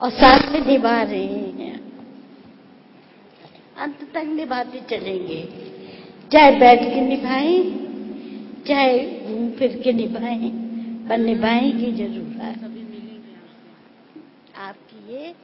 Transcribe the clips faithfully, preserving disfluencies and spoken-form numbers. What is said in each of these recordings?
और साथ में निभा रहे हैं, अंत तक निभाते चलेंगे, चाहे बैठ के निभाएं, चाहे घूम फिर के निभाएं, पर निभाएंगे जरूर। आपकी ये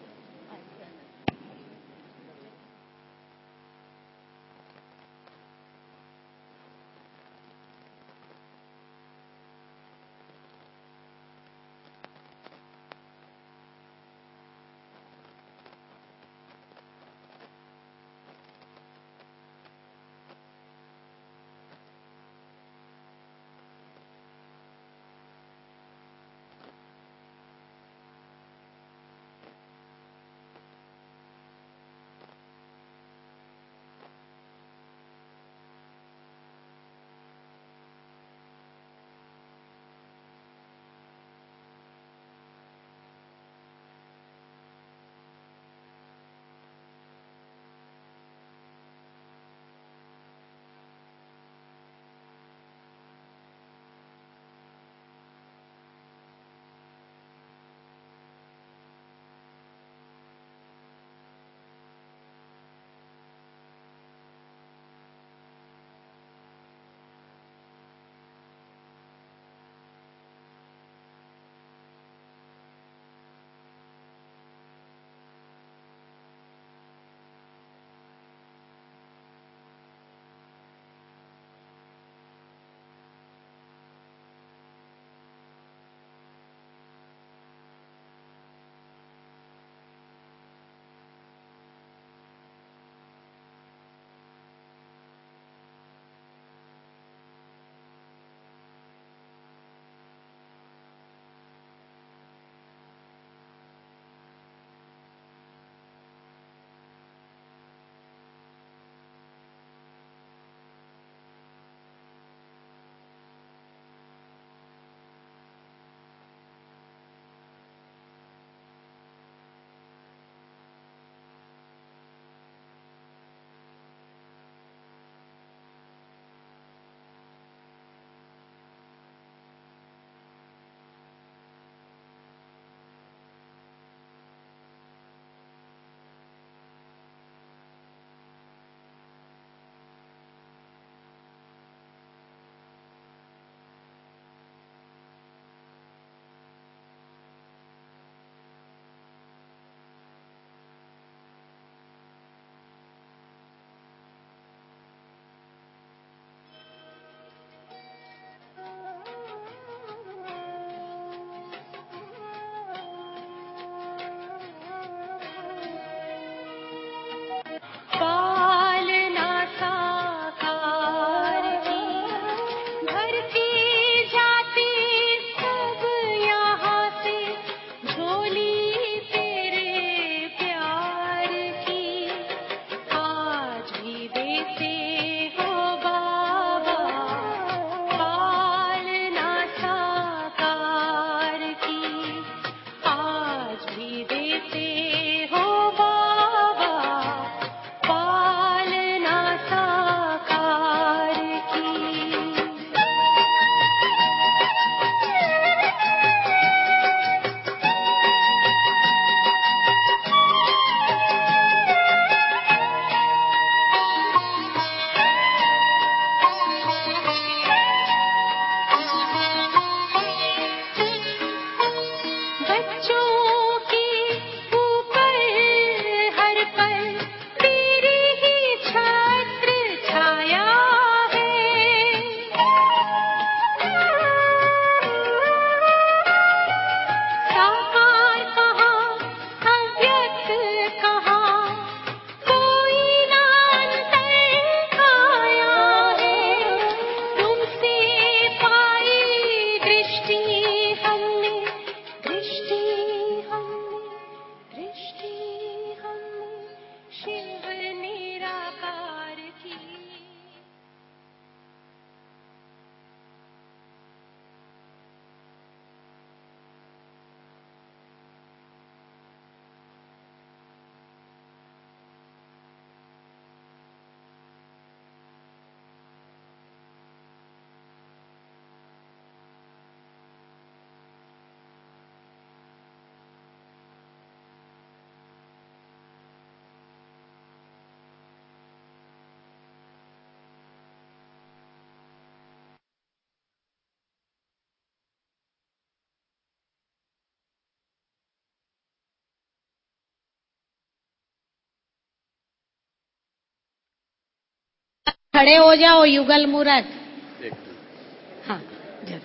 खड़े हो जाओ, युगल मूर्त। हाँ जरूर।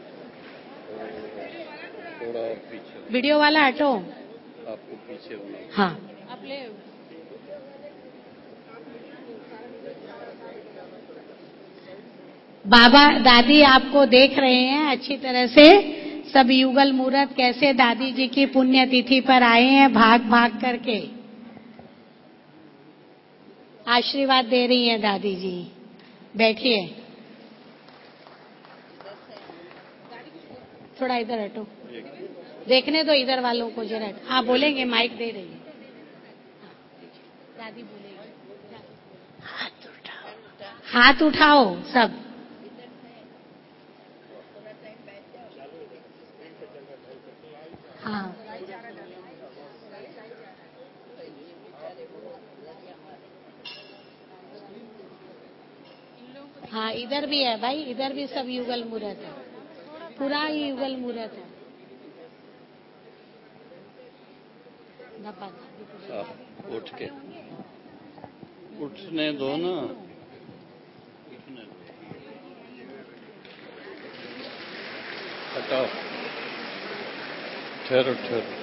थोड़ा पीछे, वीडियो वाला हटो, आपको पीछे होना। हाँ आप ले। बाबा दादी आपको देख रहे हैं अच्छी तरह से, सब युगल मूर्त कैसे दादी जी की पुण्यतिथि पर आए हैं भाग भाग करके, आशीर्वाद दे रही हैं दादी जी। बैठिए, थोड़ा इधर हटो, देखने दो इधर वालों को जरा। हाँ बोलेंगे, माइक दे रही है। दादी बोलेगी। हाथ उठाओ, हाथ उठाओ सब। हाँ हाँ इधर भी है भाई, इधर भी सब युगल मूर्त है, पूरा ही युगल मूर्त है। आप उठ के उठने दो ना, उठने दो, हटाओ, ठहरो ठहरो।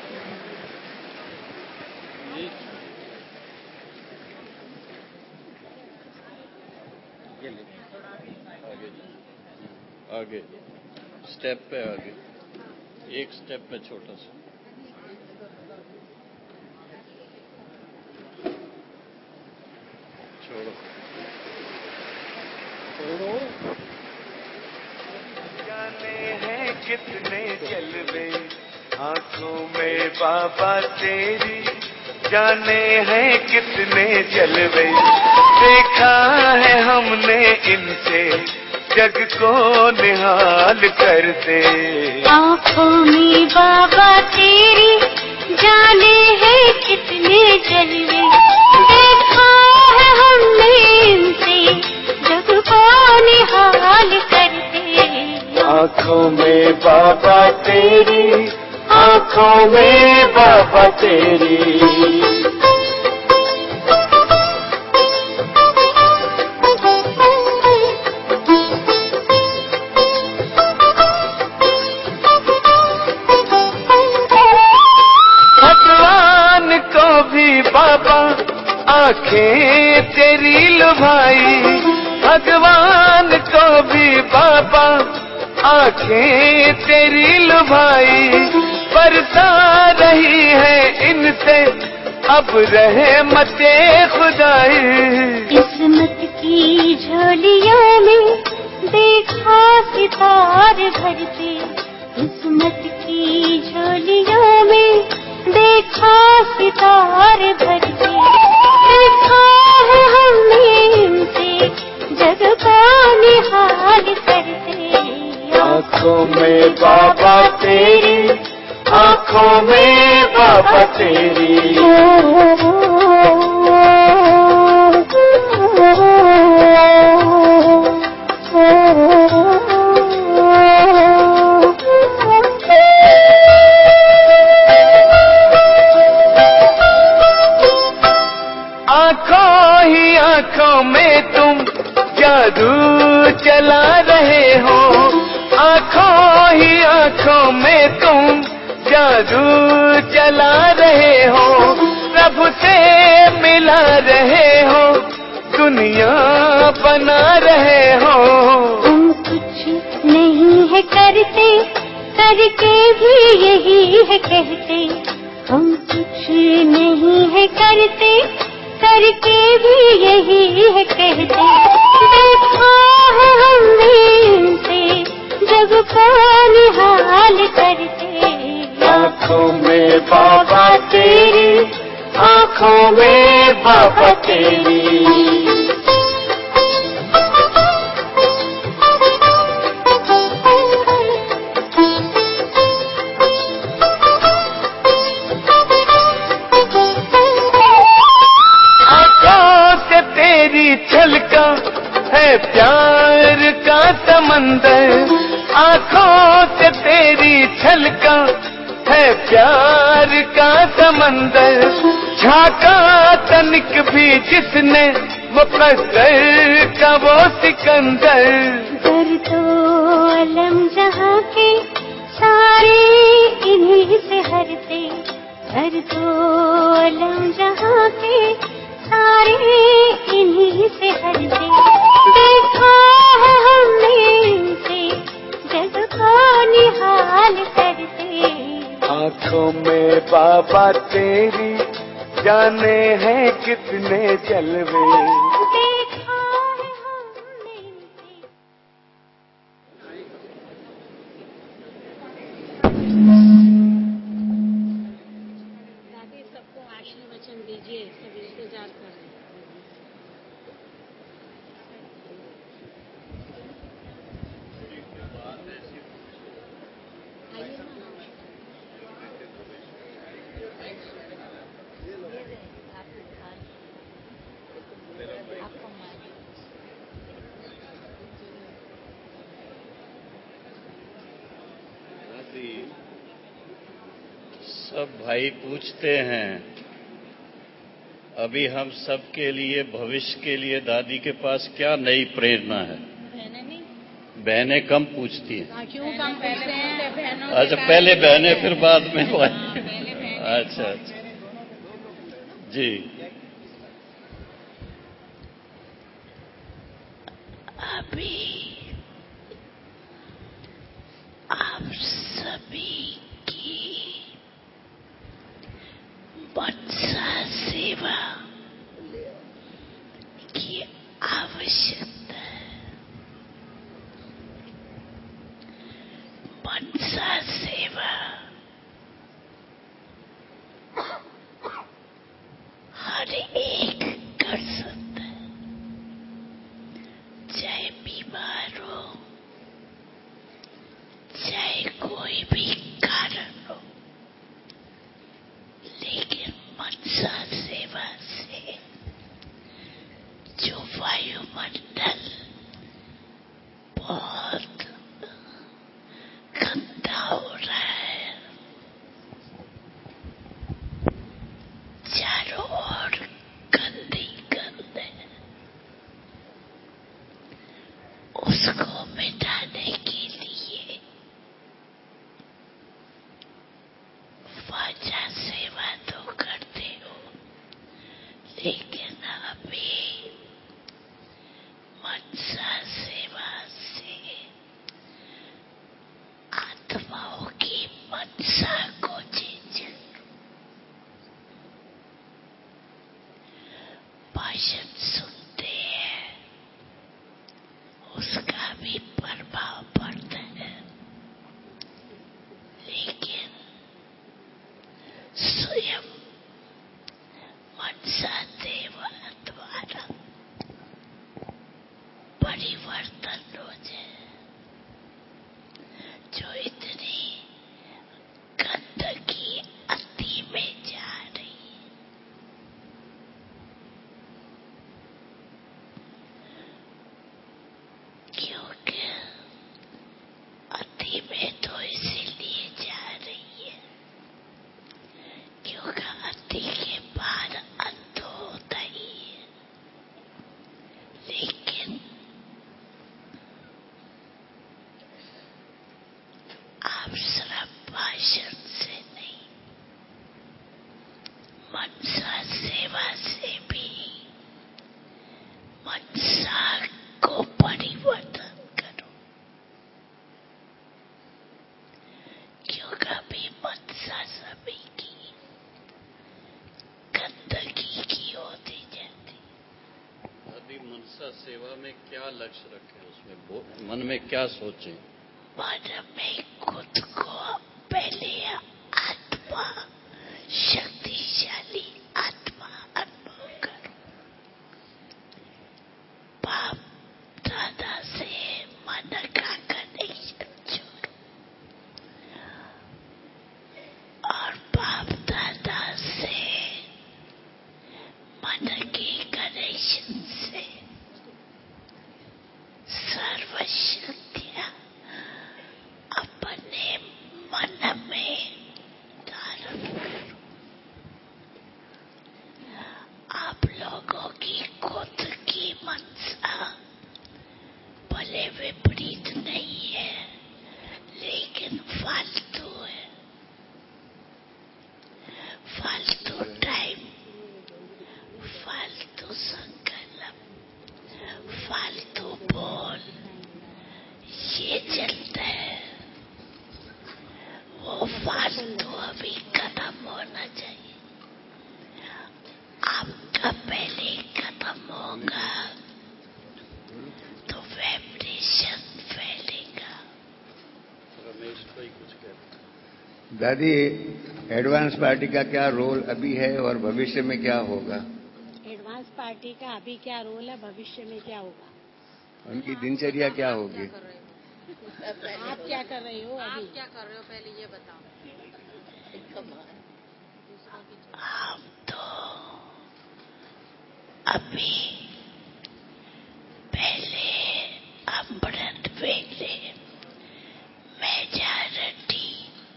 आगे आगे स्टेप पे आगे, एक स्टेप पे छोटा सा छोड़ो छोड़ो। जाने हैं कितने जलवे आंखों में बाबा तेरी, जाने हैं कितने जलवे देखा है हमने इनसे, जग को निहाल करते। आंखों में बाबा तेरी, जाने हैं कितने जलवे देखा है हमने इनसे, जग को निहाल करते। आंखों में बाबा तेरी, आंखों में बाबा तेरी। भगवान को भी बाबा आंखें तेरी लुभाई, भगवान को भी बाबा आंखें तेरी लुभाई, बरसा रही है इनसे अब रहमते खुदाई। किस्मत की झोलियों में देखा सितार भरते, किस्मत की झोलियों में देखा सितार भरते, देखा है हमने इनसे, जग का निहाल करते। आंखों में बाबा तेरी, आंखों में बाबा तेरी। आंखों ही आंखों में तुम जादू चला रहे हो, आंखों ही आंखों में तुम जादू चला रहे हो, प्रभु से मिला रहे हो, दुनिया बना रहे हो। हम कुछ नहीं है करते, करके भी यही है कहते, हम कुछ नहीं है करते, करके भी यही है कहते। देखा है हमने इनसे, जग को निहाल करते। आंखों में बाबा तेरी, आंखों में बाबा तेरी। छलका है प्यार का समंदर, आंखों से तेरी छलका है प्यार का समंदर, झांका तनिक भी जिसने मुकद्दर का वो सिकंदर। कर तो अलम जहाँ के सारे इन्हीं से हरते, कर तो अलम जहाँ के सारे इन्हीं से हरते। देखा है हमने इनसे जग को निहाल करते। आँखों में बाबा तेरी जाने हैं कितने जलवे। देखा है हमने इनसे। दादी सबको आशीर्वचन दीजिए, सब इंतजार कर रहे हैं। आइए ना, आपको माइक। दादी, सब भाई पूछते हैं, अभी हम सब के लिए, भविष्य के लिए दादी के पास क्या नई प्रेरणा है? बहनें नहीं, बहनें कम पूछती हैं। क्यों कम पूछते हैं? बहनों अच्छा, पहले बहनें फिर बाद में भाई। अच्छा अच्छा जी। अभी आप सभी की मनसा सेवा की आवश्यकता है। मनसा सेवा हर एक कर सकता है, चाहे बीमार हो, चाहे कोई भी कारण हो, लेकिन मनसा सेवा से जो वायुमंडल बहुत गंदा हो रहा है, चारों ओर गंदी गंध है, उसको मिटाने के लिए वाचा सेवा तो करते हो, लेकिन अभी मनसा सेवा से आत्माओं की मनसा को चेंज करो। भाषण सुनते हैं, उसका भी प्रभाव पड़ता है, लेकिन स्वयं मनसा सेवा द्वारा परिवर्तन हो जाए। जो इतनी गंदगी अति में जा रही है, क्योंकि अति में तो इसीलिए जा रही है क्योंकि अति के बाद अंत होता ही है। लेकिन आप सिर्फ भाषण से नहीं, मनसा सेवा से भी मनसा को परिवर्तन करो, क्योंकि अभी मनसा सभी की गंदगी की होती जाती। दादी, मनसा सेवा में क्या लक्ष्य रखें, उसमें मन में क्या सोचें? मन में खुद को पहले आत्मा, शक्तिशाली आत्मा अनुभव करो। बाप दादा से मन का कनेक्शन जोड़ो और बाप दादा से मन के कनेक्शन से सर्वशक्तियां अपने मन में धारण करो। भले विपरीत नहीं है, लेकिन फालतू है। फालतू टाइम, फालतू संकल्प, फालतू बोल, ये चलता है। वो फालतू अभी खत्म होना चाहिए। आपका पहले खत्म होगा तो वाइब्रेशन फैलेगा। रमेश भाई कुछ कहते। दादी, एडवांस पार्टी का क्या रोल अभी है और भविष्य में क्या होगा? एडवांस पार्टी का अभी क्या रोल है, भविष्य में क्या होगा? उनकी दिनचर्या क्या होगी? आप क्या कर रहे हो अभी? आप क्या कर रहे हो पहले ये बताओ। हम तो अभी पहले अमृत वेले मेजॉरिटी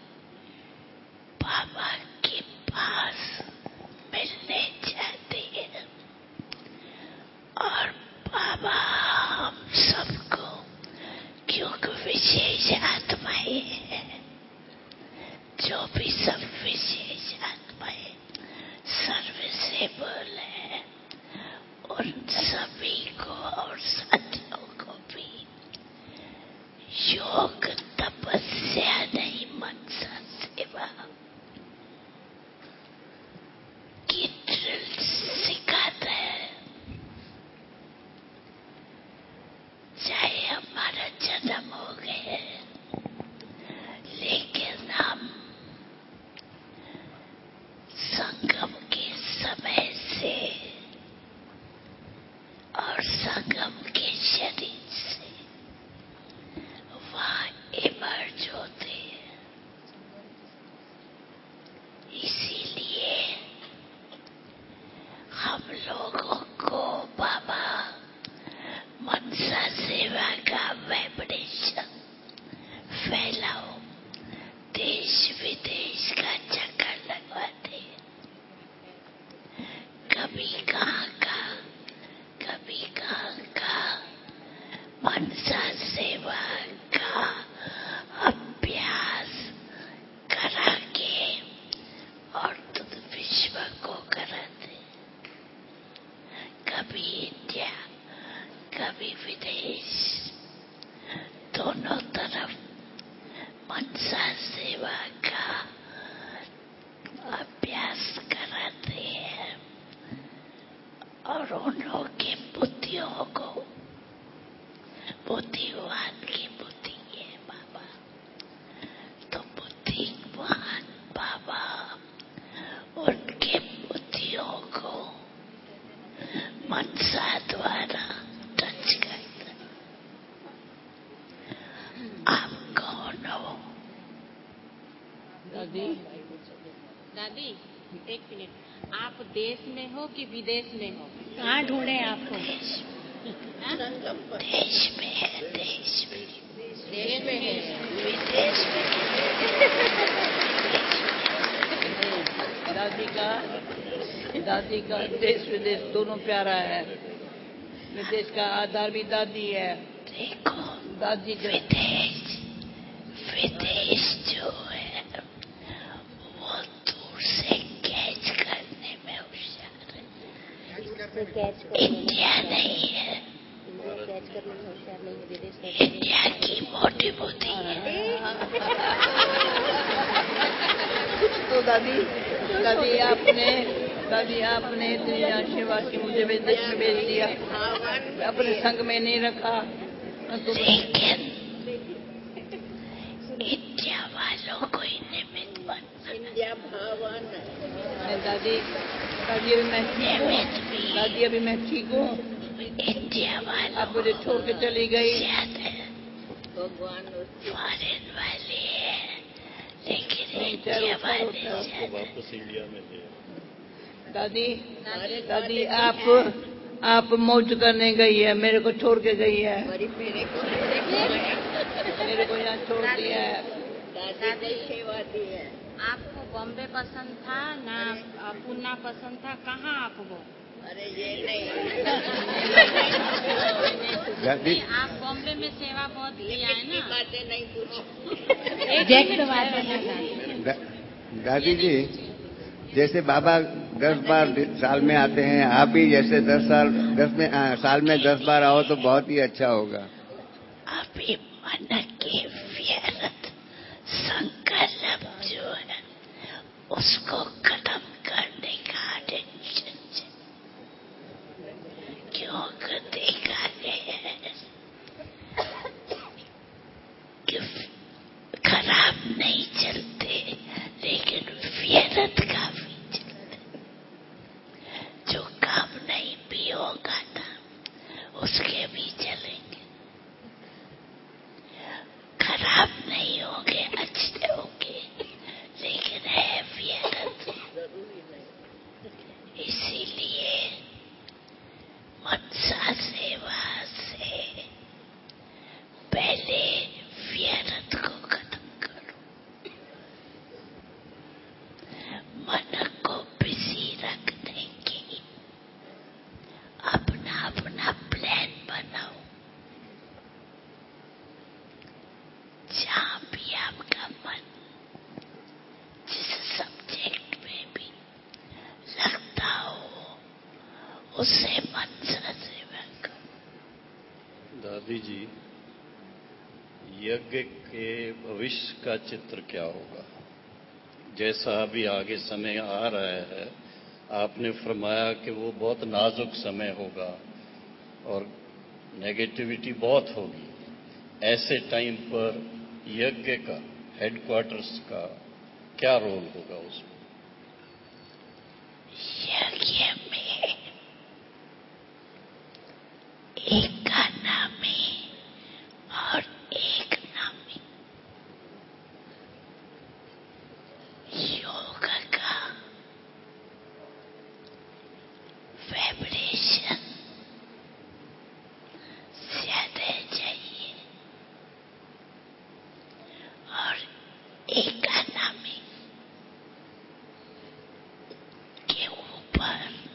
बाबा के पास मिलने जाते हैं और बाबा हम सबको, क्योंकि विशेष आत्माएं हैं, जो भी सब विशेष आत्माएं सर्विसेबल है, उन सभी को और साथियों को भी योग तपस्या नहीं, मनसा सेवा की ड्रिल सिखाता है। चाहे हमारा जन्म हो गया, लेकिन हम संगम के समय से और संगम के शरीर से वहां इमर्ज होते हैं। इसीलिए हम लोगों को बाबा मनसा सेवा का वाइब्रेशन फैलाओ, देश विदेश का चक्कर लगवाते। कभी कहाँ का, कभी कहाँ का मनसा सेवा का अभ्यास करा के और तुम विश्व को कराते। कभी इंडिया, कभी विदेश, दोनों तरफ मनसा सेवा का अभ्यास कराते हैं और उन लोगों की बुद्धियों को, बुद्धिवान की बुद्धि है बाबा, तो बुद्धिवान बाबा उनके बुद्धियों को मनसा द्वारा टच करते। आप कौन हो? दादी, दादी एक मिनट, आप देश में हो कि विदेश में हो? कहाँ ढूंढे आपको? देश, हाँ? देश में है, देश में, देश में है, विदेश में दादी का दादी का देश विदेश दोनों प्यारा है। विदेश का आधार भी दादी है। देखो, दादी का विदेश, विदेश जो है वो दूर से कैच करने में होशियार है। इंडिया नहीं है, इंडिया की मोटी बुद्धि है। तो दादी दादी आपने दादी आपने इतनी आशीर्वाद की मुझे विदेश में भेज दिया, अपने संग में नहीं रखा तो लेकिन इंडिया वालों को ही निमित्त बनना। इंडिया भवन दादी दादी अभी मैं निमित्त भी दादी अभी मैं ठीक हूँ। इंडिया वालों आप मुझे छोड़ के चली गई। ज्यादा फॉरेन वाले हैं, लेकिन इंडिया वाले आपको वापस इंडिया में ले। दादी दादी आप आप मौज करने गई है, मेरे को छोड़ के गई है। मेरे को यहाँ छोड़ दिया है। दादी सेवा दी है। आपको बॉम्बे पसंद था ना पूना पसंद था, कहाँ आप हो? अरे ये नहीं दादी नहीं, आप बॉम्बे में सेवा बहुत किया है ना। बातें नहीं पूछो। एग्जैक्ट बात है दा, दादी जी, जैसे बाबा दस बार साल में आते हैं, आप भी जैसे दस साल दस में आ, साल में दस बार आओ तो बहुत ही अच्छा होगा। अभी मन के व्यर्थ संकल्प जो है उसको खत्म करने का टेंशन है। क्यों देखा गया है कि खराब नहीं चलते लेकिन व्यर्थ काफी चलते। जो काम नहीं भी होगा ना उसके भी चलेंगे, खराब नहीं होंगे, अच्छे होंगे, लेकिन है व्यर्थ। इसीलिए मनसा सेवा से पहले व्यर्थ को खत्म करो, मन को बिजी रखने की अपना अपना प्लान बनाओ। जहां भी आपका मन जिस सब्जेक्ट में भी लगता हो उससे मनसा सेवा करो। दादी जी, यज्ञ के भविष्य का चित्र क्या होगा? जैसा अभी आगे समय आ रहा है, आपने फरमाया कि वो बहुत नाजुक समय होगा और नेगेटिविटी बहुत होगी। ऐसे टाइम पर यज्ञ का हेडक्वार्टर्स का क्या रोल होगा उसमें? यज्ञ में एक का नामी और एक नामी, योग का वाइब्रेशन ज्यादा चाहिए और एक का नामी के ऊपर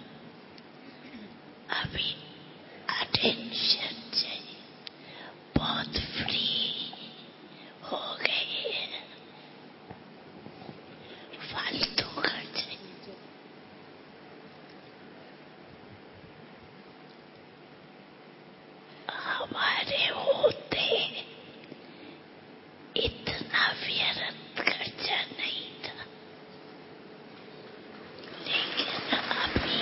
अभी अटेंशन चाहिए। बहुत फ्री हो गए हैं, फालतू खर्च। हमारे होते इतना व्यर्थ खर्चा नहीं था, लेकिन अभी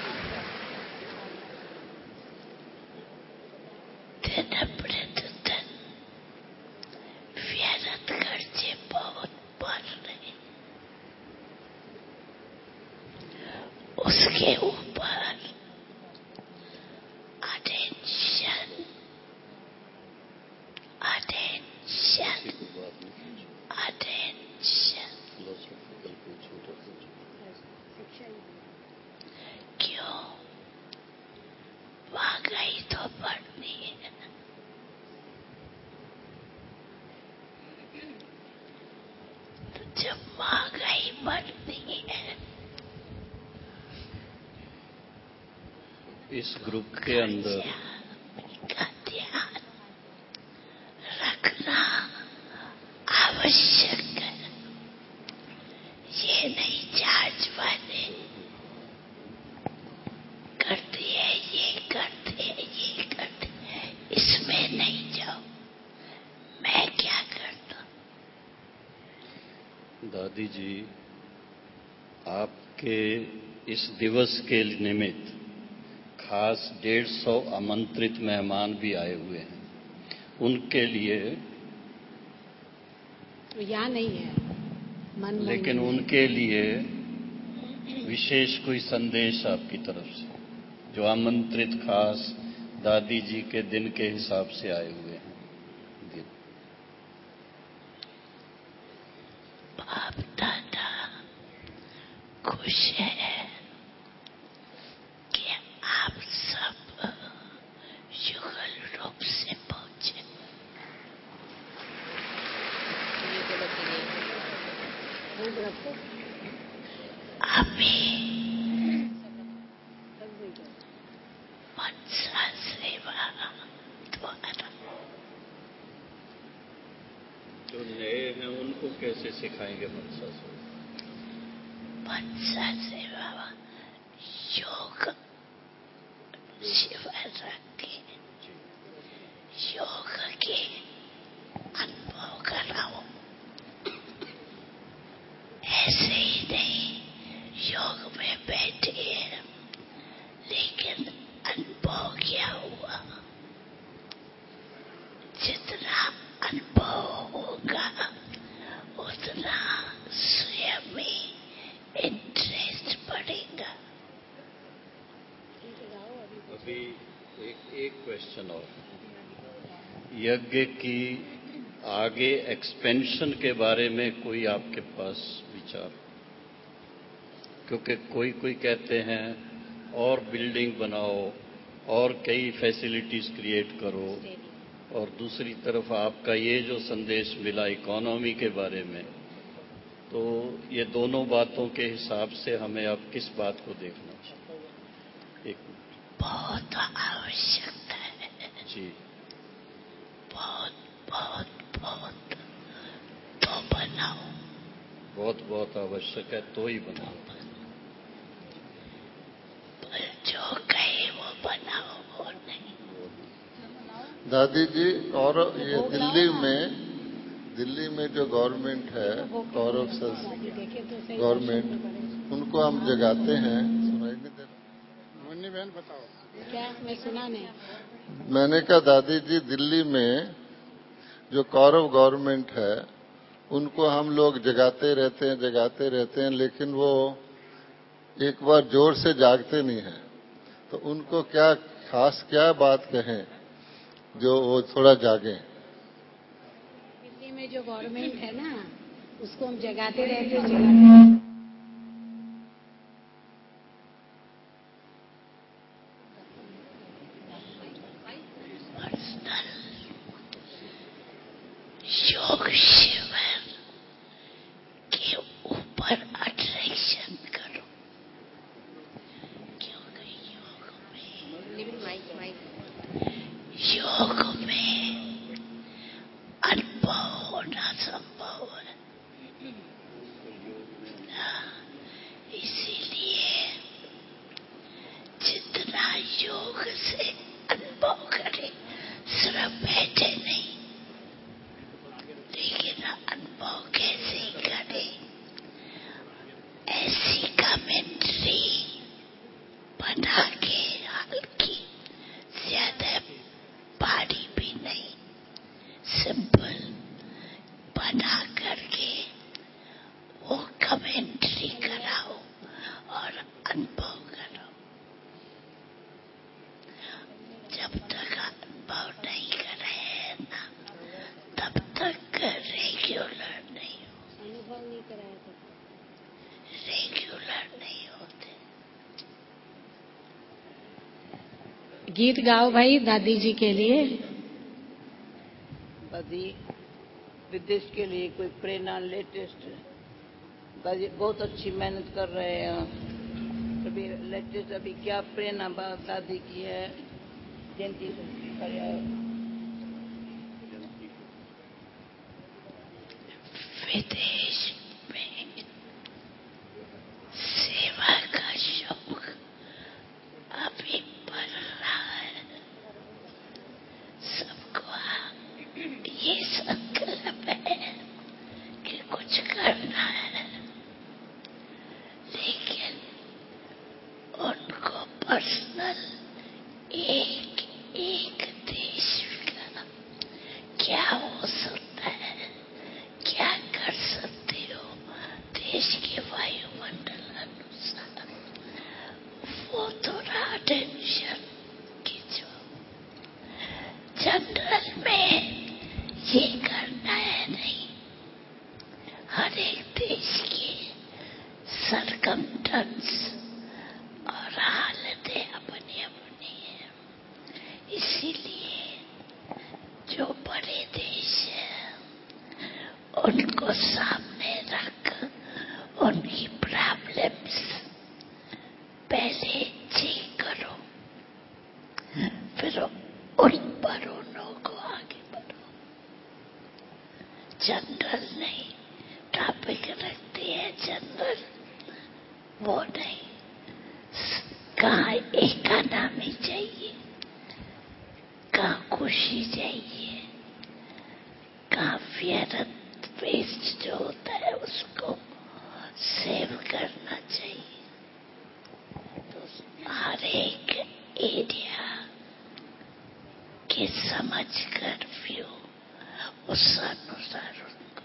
दिन प्रतिदिन व्यर्थ खर्चे बहुत बढ़ रहे। उसके ऊपर अटेंशन अटेंशन अटेंशन क्यों? महंगाई तो बढ़नी है। तो जब महंगाई बढ़नी है, इस ग्रुप के अंदर का ध्यान रखना आवश्यक है। ये नहीं चार्ज वाले करते हैं, ये करते हैं, ये करते हैं, इसमें नहीं जाओ। मैं क्या करता? दादी जी, आपके इस दिवस के निमित्त खास डेढ़ सौ आमंत्रित मेहमान भी आए हुए हैं। उनके लिए यहाँ नहीं है मन लेकिन उनके लिए विशेष कोई संदेश आपकी तरफ से, जो आमंत्रित खास दादी जी के दिन के हिसाब से आए हुए हैं। बाप दादा खुश है कि आप सब युगल रूप से पहुंचे। अभी मनसा सेवा नए हैं उनको कैसे सिखाएंगे मनसा से? मनसा से बाबा योग शिविर रख के योग के अनुभव कराओ। ऐसे ही नहीं योग में बैठे हैं लेकिन अनुभव क्या हुआ, जितना अनुभव होगा उतना स्वयं में इंटरेस्ट बढ़ेगा। अभी एक एक क्वेश्चन और, यज्ञ की आगे एक्सपेंशन के बारे में कोई आपके पास विचार? क्योंकि कोई कोई कहते हैं और बिल्डिंग बनाओ और कई फैसिलिटीज क्रिएट करो, और दूसरी तरफ आपका ये जो संदेश मिला इकोनॉमी के बारे में, तो ये दोनों बातों के हिसाब से हमें अब किस बात को देखना चाहिए? एक बहुत आवश्यकता है जी, बहुत बहुत बहुत तो बनाओ, बहुत बहुत आवश्यक है तो ही बनाओ, जो कहे वो बनाओ वो नहीं। दादी जी, और ये दिल्ली में दिल्ली में जो गवर्नमेंट है, कौरव गवर्नमेंट, उनको हम जगाते हैं। सुनाई नहीं दे रहा? मुन्नी बहन बताओ क्या? मैं सुना नहीं। मैंने कहा दादी जी, दिल्ली में जो कौरव गवर्नमेंट है उनको हम लोग जगाते रहते हैं जगाते रहते हैं लेकिन वो एक बार जोर से जागते नहीं है। तो उनको क्या खास क्या बात कहें जो वो थोड़ा जागे? दिल्ली में जो गवर्नमेंट है ना, उसको हम जगाते रहते जगाते योग शिविर के ऊपर अट्रैक्शन करो, क्योंकि योग में योग में अनुभव होना संभव है। इसीलिए जितना योग से अनुभव करे, सिर्फ बैठे नहीं, लेकिन अनुभव कैसे करे, ऐसी कमेंट्री बना के हल्की, ज्यादा भारी भी नहीं, सिंपल बना करके वो कमेंट्री कराओ और अनुभव कराओ। जब तक अनुभव नहीं करे ना, तब तक रेगुलर नहीं हो, अनुभव नहीं कराया था। रेगुलर नहीं होते। गीत गाओ भाई दादी जी के लिए। दादी विदेश के लिए कोई प्रेरणा लेटेस्ट? दादी बहुत अच्छी मेहनत कर रहे हैं। अभी लेटेस्ट अभी क्या प्रेरणा दादी की है? जयंती विदेश में सेवा का शौक अभी बढ़ रहा है। सबको ये संकल्प है कि कुछ करना है, लेकिन उनको पर्सनल एक एक देश का क्या हो सकता है, क्या कर सकते हो देश के वायुमंडल अनुसार, वो थोड़ा टेंशन खींचो। जनरल में ये करना है नहीं, हर एक देश के सरकमस्टेंस और हालतें अपनी अपनी है। इसीलिए जो बड़े देश हैं उनको सामने रख उनकी प्रॉब्लम्स पहले चेक करो, फिर उन पर उन्हों को आगे बढ़ो। जनरल नहीं, टॉपिक रखती है जनरल, वो नहीं। कहाँ इकोनॉमी चाहिए, कहाँ खुशी चाहिए, कहाँ फियर वेस्ट जो होता है उसको सेव करना चाहिए। तो हर एक एरिया के समझ कर व्यू उस अनुसार उनको।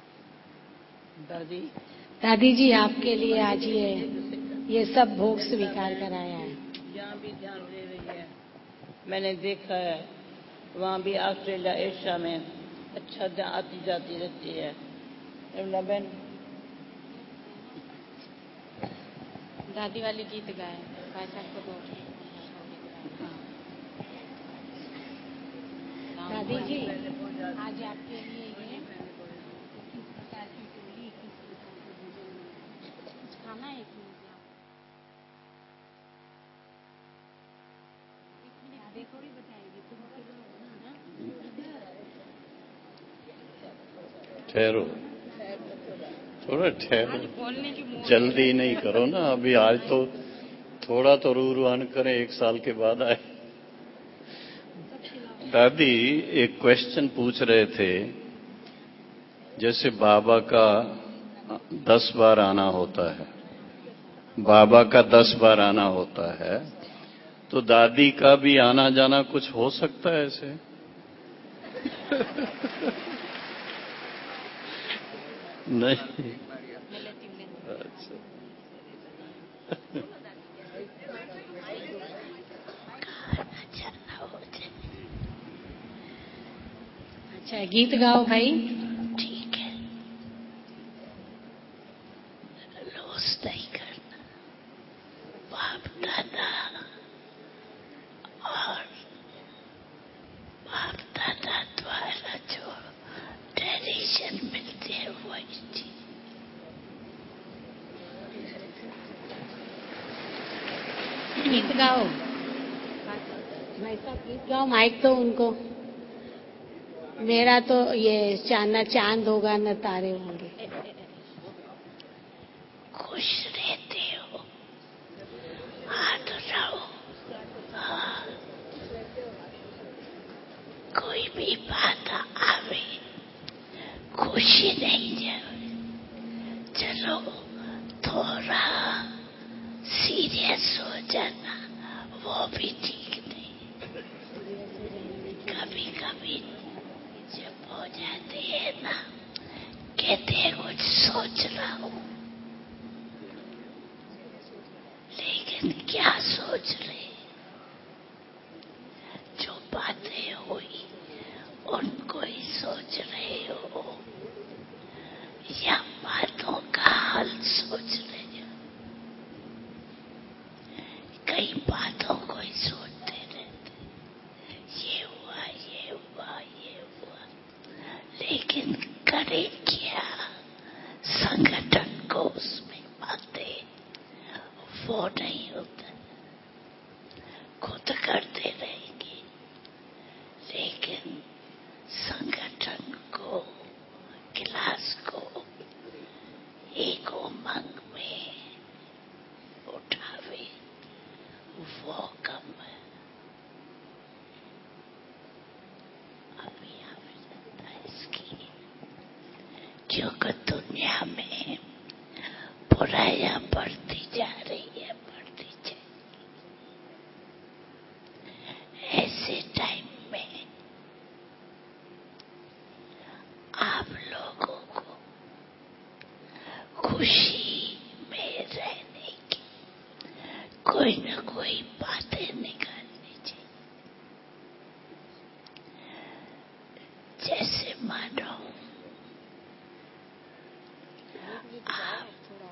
दादी दादी जी आपके लिए आज ये ये सब भोग स्वीकार कराया है। जहाँ भी ध्यान दे रही है, मैंने देखा है वहाँ भी ऑस्ट्रेलिया एशिया में अच्छा ध्यान आती जाती रहती है। यमुना बहन दादी वाली गीत गाए भाई साहब को दो। दादी जी आज आपके लिए ये इक्कीस प्रकार की टोली, इक्कीस प्रकार के भोजन, कुछ खाना है एक मिनट आप देखो भी बताएगी तुम ठहरो, थोड़ा ठहरो, जल्दी नहीं करो ना। अभी आज तो थोड़ा तो रूरवान करें, एक साल के बाद आए। दादी एक क्वेश्चन पूछ रहे थे, जैसे बाबा का दस बार आना होता है, बाबा का दस बार आना होता है, तो दादी का भी आना जाना कुछ हो सकता है ऐसे? नहीं। अच्छा अच्छा गीत गाओ भाई। ठीक है, लॉस नहीं करना। बाप दादा और बाप दादा द्वारा जो ट्रेडिशन मिलते हैं वही चीज। गीत गाओ भाई साहब, गीत गाओ। माइक तो उनको। मेरा तो ये चांद न चांद होगा न तारे होंगे। खुश रहते हो, हाथ उठाओ। हाँ, कोई भी बात आवे, खुशी नहीं जाए। चलो थोड़ा सीरियस हो जाना, वो भी ठीक नहीं। कभी कभी जब हो जाते हैं ना, कहते हैं कुछ सोच रहा हूं, लेकिन क्या सोच रहे? जो बातें हुई उनको ही सोच रहे हो या बातों का हल सोच रहे हो? कई बातों को ही सोचते रहते, ये हुआ ये हुआ ये हुआ, लेकिन करे क्या? संगठन को उसमें बातें वो नहीं होता, खुद करते रहेंगे, लेकिन संगठन को, क्लास को एक उमंग में उठावे, वो कम है। अभी आवश्यकता इसकी, क्योंकि दुनिया में बुराइयां बढ़ती जा रही है, बढ़ती जा। ऐसे टाइम में आप लोगों को खुशी में रहने की कोई न कोई बातें निकालनी चाहिए। जैसे मानो आप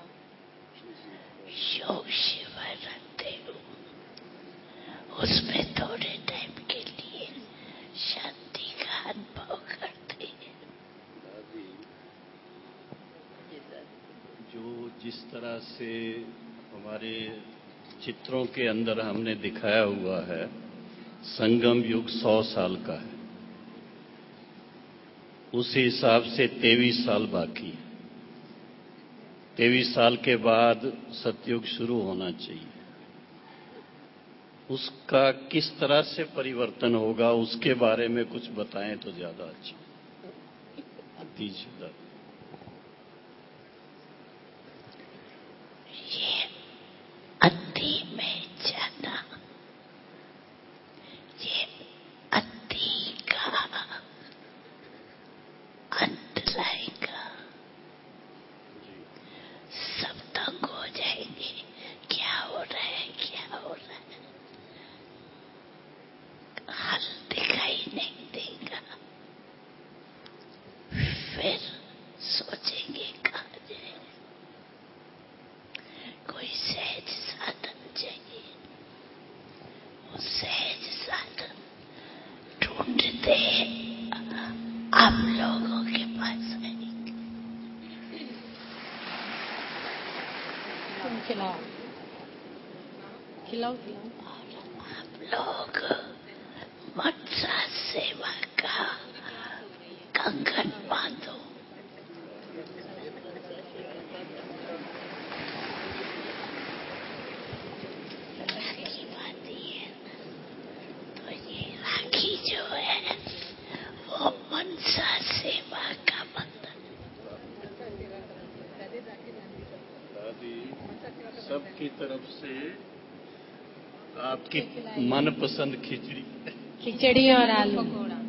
योग शिविर रखते हो, उसमें थोड़े टाइम के लिए शांति का अनुभव करते हैं। जो जिस तरह से हमारे चित्रों के अंदर हमने दिखाया हुआ है, संगम युग सौ साल का है। उस हिसाब से तेईस साल बाकी है। तेईस साल के बाद सतयुग शुरू होना चाहिए। उसका किस तरह से परिवर्तन होगा उसके बारे में कुछ बताएं तो ज्यादा अच्छा। दीजिए। ये अति में जाना, ये अति का अंत लाएगा। सब तंग हो जाएंगे, क्या हो रहा है क्या हो रहा है, हल दिखाई नहीं देगा। फिर सोचेंगे कहाँ जाए। कोई सहज साधन चाहिए, वो सहज साधन ढूंढते आप लोगों के पास आएंगे। तुम खिलाओ खिलाओ खिलाओ। आप लोग मनसा सेवा का कंगन बांधो। राखी बांधी है तो ये राखी जो है वो मनसा सेवा का बंधन। दादी सबकी तरफ से आपकी मनपसंद खिचड़ी खिचड़ी और आलू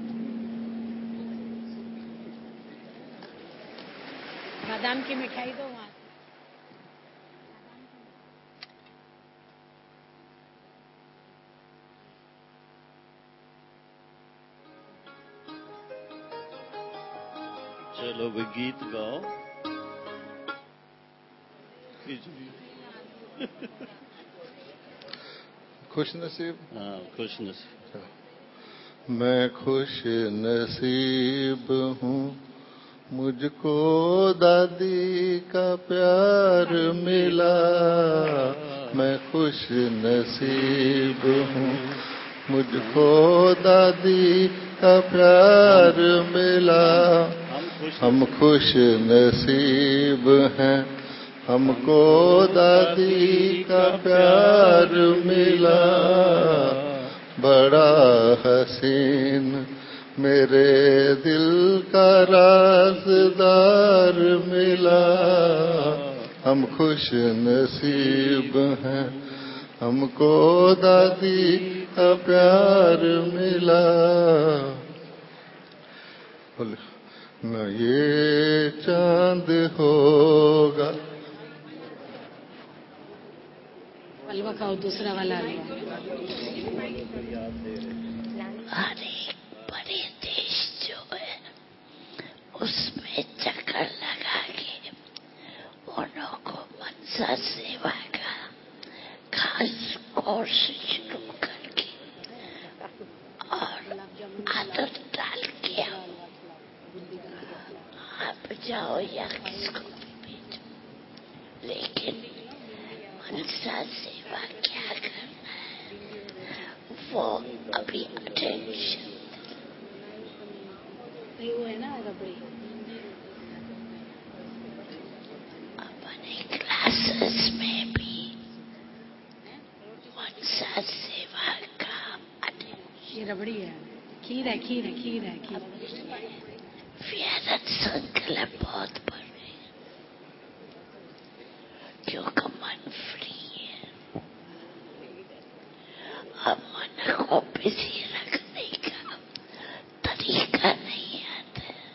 बादाम की मिठाई दो वहां। चलो भी गीत गाओ। खिचड़ी खुश नसीब। हाँ खुश नसीब। मैं खुश नसीब हूँ, मुझको दादी का प्यार मिला। मैं खुश नसीब हूँ, मुझको दादी का प्यार मिला। हम खुश नसीब हैं, हमको दादी का प्यार मिला। बड़ा हसीन मेरे दिल का राज़दार मिला। हम खुश नसीब हैं, हमको दादी का प्यार मिला। न ये चांद होगा। हलवा खाओ, दूसरा वाला हलवा। हर एक बड़े देश जो है उसमें चक्कर लगा के उन्हों को मनसा सेवा का खास कोर्स शुरू करके और आदत डाल के आप जाओ या किसको भी भेजो, लेकिन मनसा सेवा क्या करना है वो अभी अटेंशन। वो है ना रबड़ी। अपने क्लासेस में भी मनसा सेवा का अटेंशन। ये रबड़ी है, खीर है खीर है खीर है खीर। व्यर्थ संकल्प बहुत बढ़ रहे हैं क्योंकि मन फ्री है। अब मन को बिजी रखने का तरीका नहीं आता है।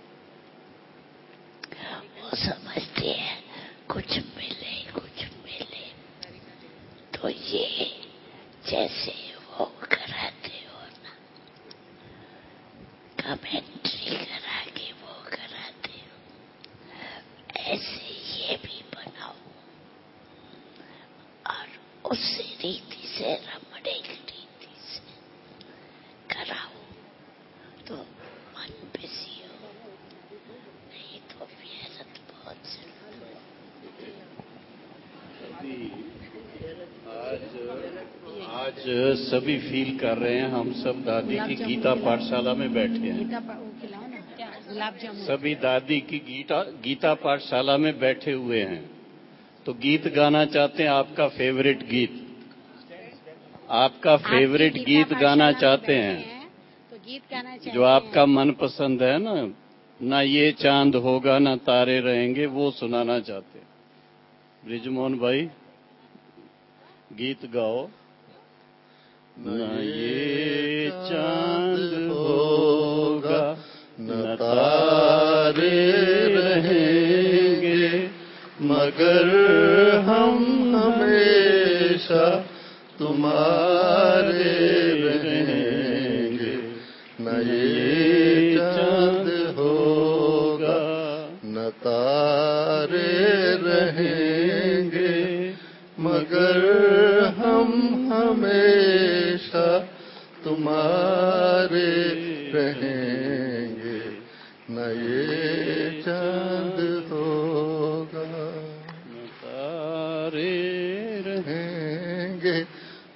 वो समझते हैं कुछ मिले कुछ मिले, तो ये जैसे वो कराते हो ना, कमेंट्री करा के वो कराते हो, ऐसे ये भी बनाओ और उसी रीति से रमणीक रीति से कराओ तो मन बिजी हो, नहीं तो व्यर्थ बहुत जरूरत। आज आज सभी फील कर रहे हैं हम सब दादी की गीता पाठशाला में बैठे हैं। गीता वो खिलाओ ना। गुलाब जामुन। सभी दादी की गीता गीता पाठशाला में बैठे हुए हैं, तो गीत गाना चाहते हैं। आपका फेवरेट गीत, आपका फेवरेट गीत गाना चाहते हैं, तो गीत गाना चाहते हैं जो आपका मनपसंद है ना, ना ये चांद होगा ना तारे रहेंगे, वो सुनाना चाहते हैं। ब्रिजमोहन भाई गीत गाओ। न ये चांद होगा न तारे रहेंगे, मगर हम हमेशा तुम्हारे रहेंगे। न ये चांद होगा न तारे रहेंगे, मगर हम हमेशा तुम्हारे रहेंगे। न ये चांद होगा न तारे रहेंगे।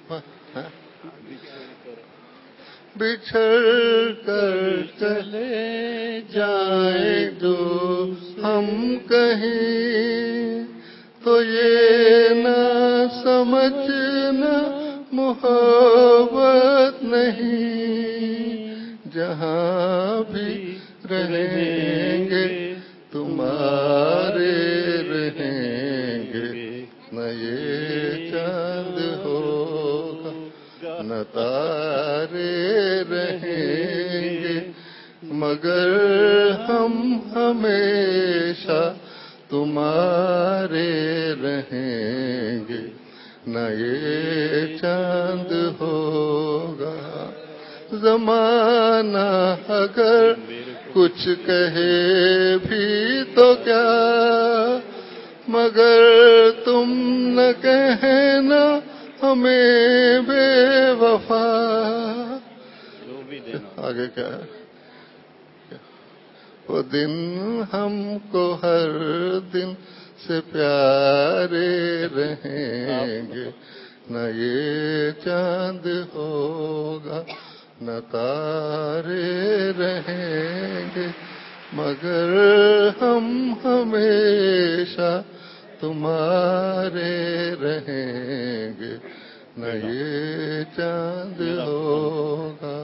बिछड़ कर चले जाए जो हम कहीं, तो ये ना समझना मोहब्बत नहीं। जहाँ भी रहेंगे तुम्हारे रहेंगे। न ये चांद होगा न तारे रहेंगे, मगर हम हमेशा तुम्हारे रहेंगे। न ये चांद होगा। ज़माना अगर कुछ कहे भी तो क्या, मगर तुम न कहना हमें बेवफा। जो भी देना आगे क्या है? वो दिन हमको हर दिन से प्यारे रहेंगे। न ये चांद होगा न तारे रहेंगे, मगर हम हमेशा तुम्हारे रहेंगे। न ये चांद होगा।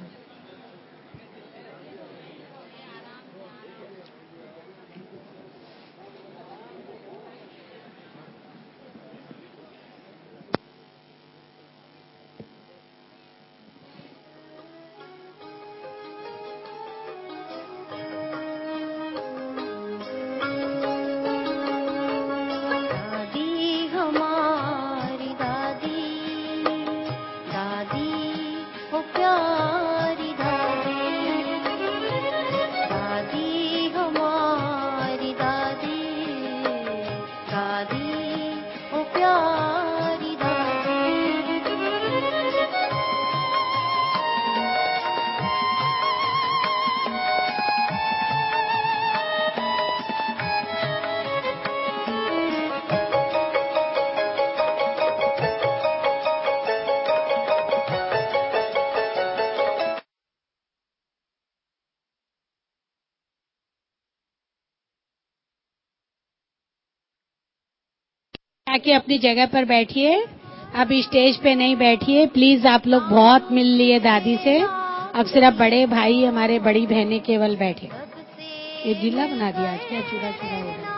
आके अपनी जगह पर बैठिए। अब स्टेज पे नहीं बैठिए प्लीज। आप लोग बहुत मिल लिए दादी से। अब सिर्फ बड़े भाई हमारे बड़ी बहनें केवल बैठे। ये ढीला बना दिया आज, क्या चूड़ा चूड़ा हो गया।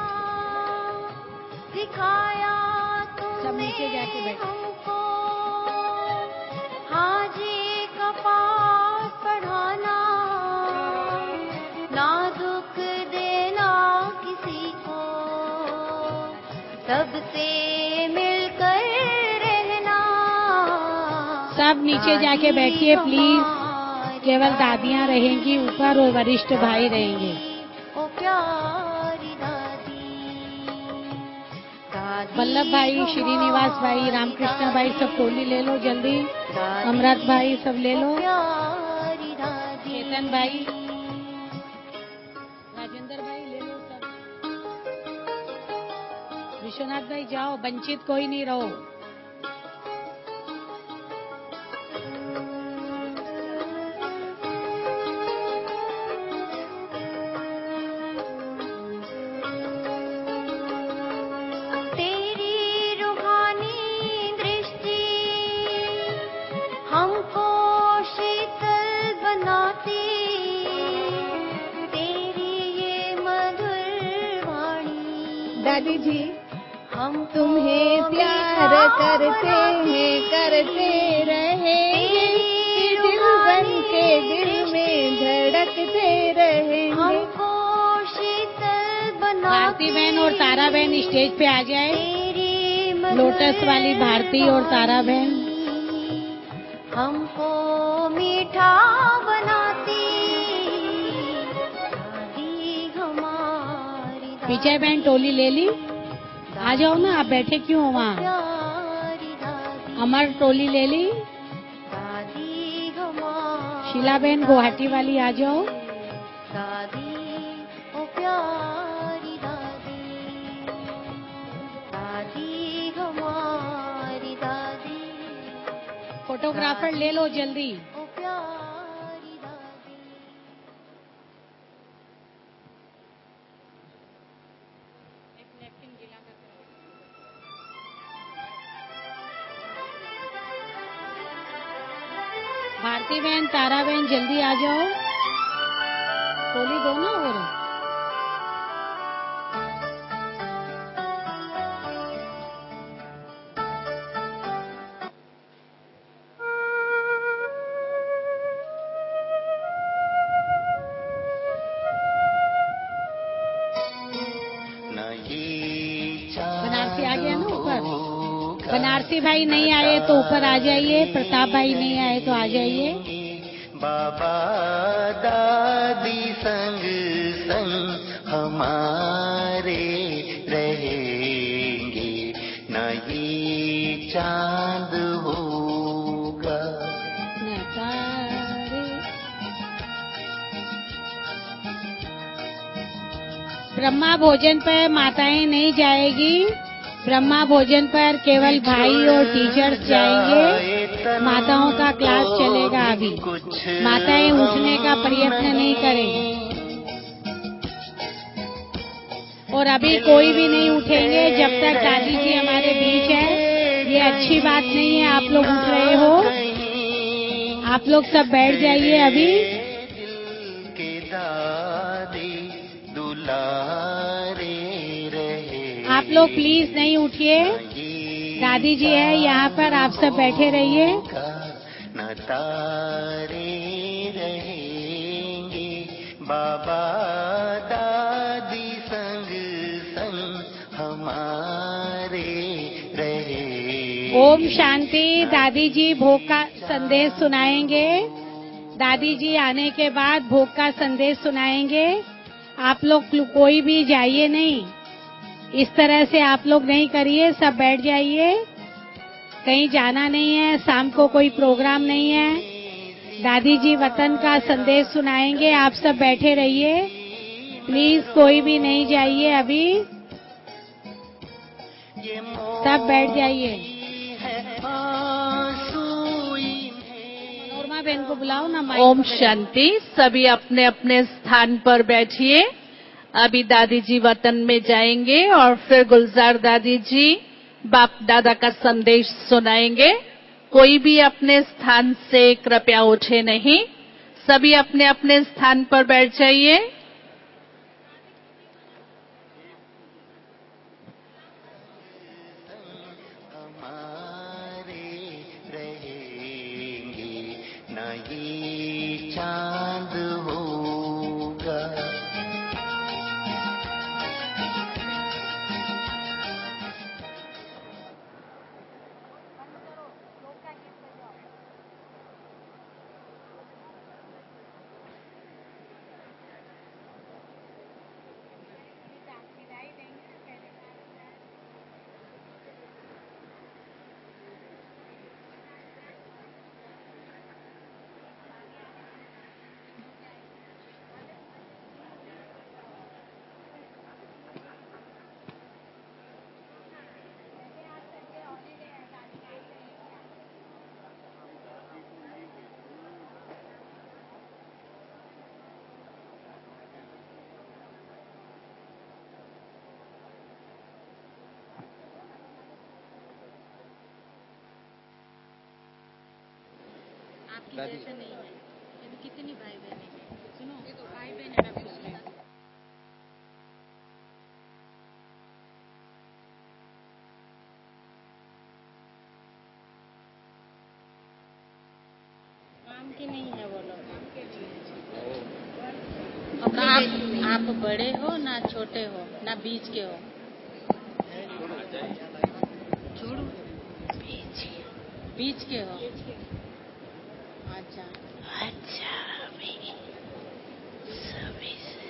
सब नीचे जाके बैठे। हाजी का पाठ पढ़ाना, ना दुख देना किसी को, सबसे मिलकर रहना। सब नीचे जाके बैठिए प्लीज। केवल दादियाँ रहेंगी ऊपर और वरिष्ठ भाई रहेंगे। ओ प्यारी दादी, वल्लभ भाई, श्रीनिवास भाई, रामकृष्ण भाई सब टोली ले लो जल्दी। अमृत भाई सब ले लो। चेतन भाई, राजेंद्र भाई ले लो सब। विश्वनाथ भाई जाओ, वंचित कोई नहीं रहो। दादी जी हम तुम्हें प्यार करते हैं, करते रहेंगे, दिल बन के दिल में धड़कते रहेंगे। हमको शीतल बना भारती बहन और तारा बहन स्टेज पे आ जाए। लोटस वाली भारती और तारा बहन। हमको मीठा बनाती दादी हमारी। विजय बहन टोली ले ली, आ जाओ ना, आप बैठे क्यों हो वहाँ? अमर टोली ले ली। दादी हमारी। शीला बहन गुवाहाटी वाली आ जाओ। दादी ओ प्यारी दादी, दादी हमारी दादी। फोटोग्राफर ले लो जल्दी। ओ प्यारी दादी। भारती बहन, तारा बहन जल्दी आ जाओ, टोली दो ना। और बनारसी आ गया ना ऊपर। बनारसी भाई नहीं आए तो ऊपर आ जाइए, प्रताप भाई नहीं आए तो आ जाइए। बाबा दादी संग संग हमारे रहेंगे, न ये चांद होगा न तारे। ब्रह्मा भोजन पर माताएं नहीं जाएगी। ब्रह्मा भोजन पर केवल भाई और टीचर्स जाएंगे। माताओं का क्लास चलेगा अभी। माताएं उठने का प्रयत्न नहीं करें। और अभी कोई भी नहीं उठेंगे जब तक दादी जी हमारे बीच है। ये अच्छी बात नहीं है, आप लोग उठ रहे हो। आप लोग सब बैठ जाइए अभी। आप लोग प्लीज नहीं उठिए। दादी जी है यहाँ पर, आप सब बैठे रहिए। न तारे रहेंगे, बाबा दादी संग संग हमारे रहेंगे। ओम शांति। दादी जी भोग का संदेश सुनाएंगे। दादी जी आने के बाद भोग का संदेश सुनाएंगे। आप लोग कोई भी जाइए नहीं, इस तरह से आप लोग नहीं करिए, सब बैठ जाइए। कहीं जाना नहीं है, शाम को कोई प्रोग्राम नहीं है। दादी जी वतन का संदेश सुनाएंगे, आप सब बैठे रहिए प्लीज, कोई भी नहीं जाइए अभी, सब बैठ जाइए। मनोरमा बहन को बुलाओ ना। ओम शांति। सभी अपने अपने स्थान पर बैठिए। अभी दादी जी वतन में जाएंगे और फिर गुलजार दादी जी बाप दादा का संदेश सुनाएंगे। कोई भी अपने स्थान से कृपया उठे नहीं, सभी अपने अपने स्थान पर बैठ जाइए। हमारे रहेंगे, न ये चांद होगा। आपकी जैसे नहीं है। ये भी कितनी भाई बहन है, सुनो ये तो भाई बहन है ना। ना आप, आप बड़े हो ना छोटे हो ना बीच के हो। बीच बीच के हो। अच्छा अच्छा अभी सभी से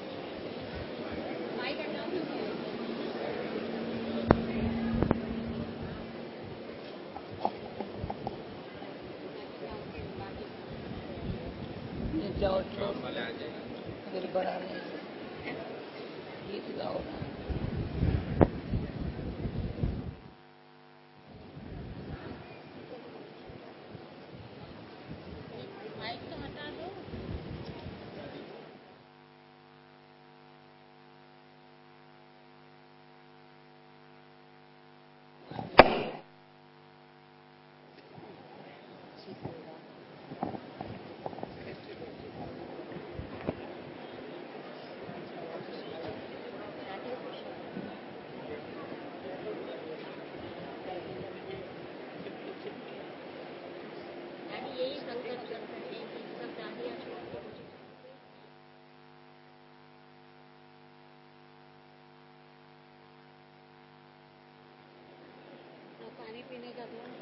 ये जाओ तो अगर बड़ा नहीं गीत गाओ ना। माइक तो हटा दो। यही संकल्प करते हैं कि सब दादियाँ छोड़ के मुझे पानी पीने का दो।